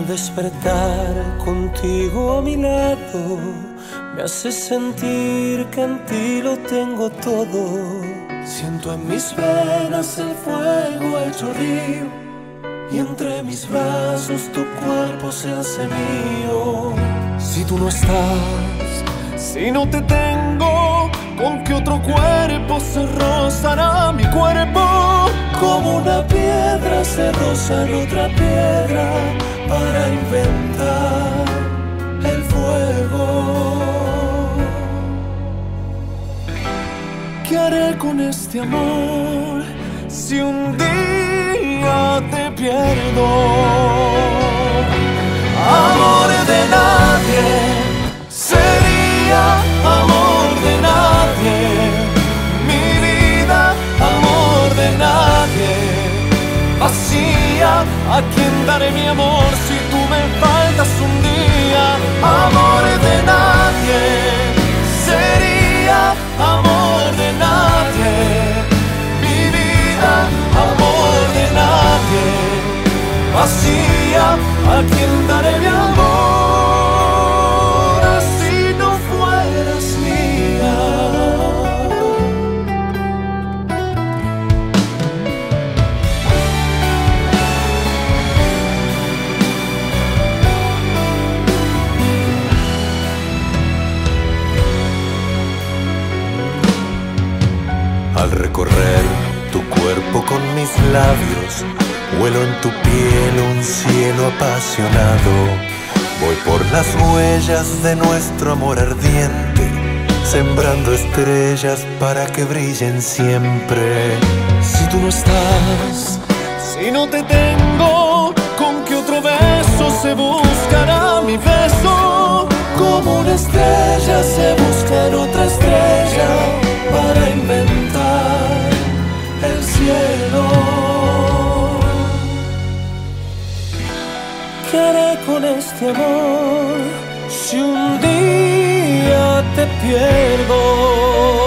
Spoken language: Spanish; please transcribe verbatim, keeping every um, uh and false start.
Al despertar contigo a mi lado, me hace sentir que en ti lo tengo todo. Siento en mis venas el fuego hecho río, y entre mis brazos tu cuerpo se hace mío. Si tú no estás, si no te tengo, ¿con qué otro cuerpo se rozará mi cuerpo? Como una piedra se roza en otra piedra para inventar el fuego. ¿Qué haré con este amor si un día te pierdo? Amor de nadie sería amor de nadie. Mi vida, amor de nadie. Vacía, ¿a quién daré mi amor si tú me faltas un día? Amor de nadie sería amor de nadie. Mi vida, amor de nadie. Vacía, ¿a quién daré mi amor si no fueras mía? Al recorrer tu cuerpo con mis labios, huelo en tu piel un cielo apasionado. Voy por las huellas de nuestro amor ardiente, sembrando estrellas para que brillen siempre. Si tú no estás, si no te tengo, ¿con qué otro beso se buscará mi beso? Como una estrella se busca en otra estrella para inventar el cielo. ¿Qué haré con este amor si un día te pierdo?